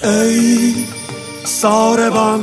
ای ساربان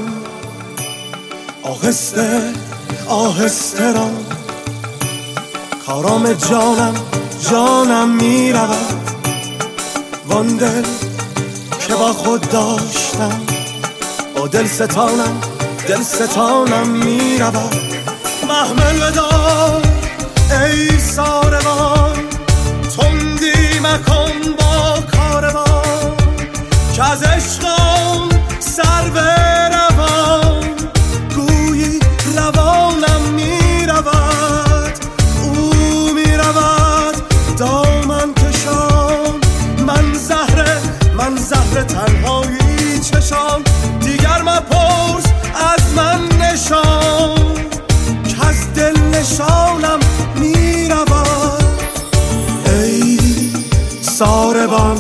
آهسته آهسته را کارام جانم می رود وان دل که با خود داشتم با دل ستانم می رود محمل بدار ای ساربان تندی مکن با کاروان که از عشقم سر بروان گویی روانم می رود او می رود دامن کشان من زهر تنهایی چشان دیگر مپرس از من نشان که از دل نشانم می رود ای ساربان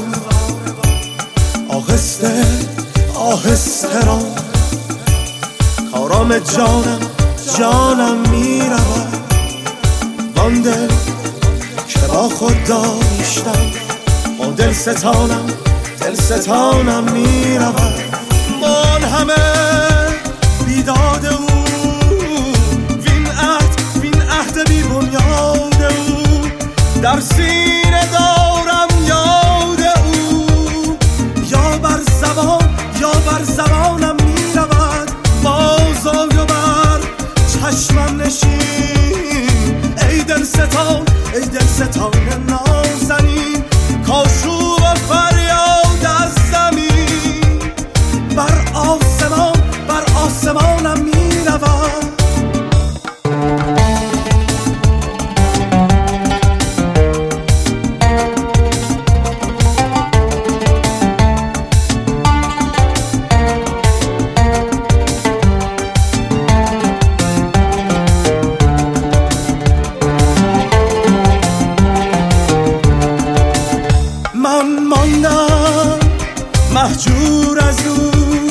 آهسته آهسته را کارام جانم می رود وان دل که با خود داشتم با دل ستانم می رود من همه بیداد او وین عهد بی بنیاد او در سینه دارم یاد او یا بر زبانم می رود بازآی و بر چشمم نشین ای دل ستان نازنین کاشو و فریاد از زمین بر آسمانم می رود من ماندم مهجور از او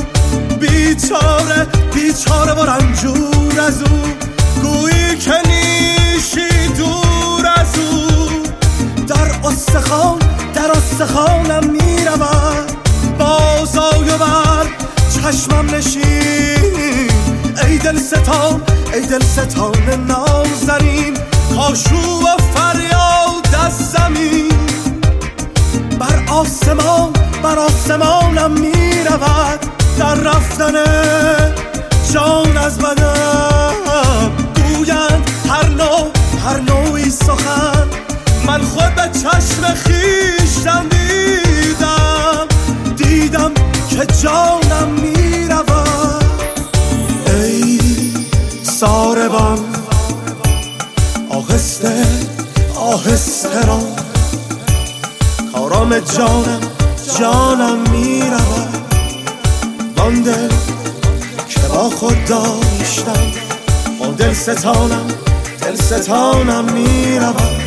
بیچاره و رنجور از او گویی که نیشی دور از او در استخوانم می رود بازآی و بر چشمم نشین ای دل ستان نازنین کاشو و فریاد از زمین بر آسمانم می رود در رفتن جان از بدن گویند هر نوعی سخن من خود به چشم خویشتن دیدم که جانم می رود ای ساربان آهسته آهسته را کارام جانم می رود وان دل که با خود داشتم با دل ستانم می رود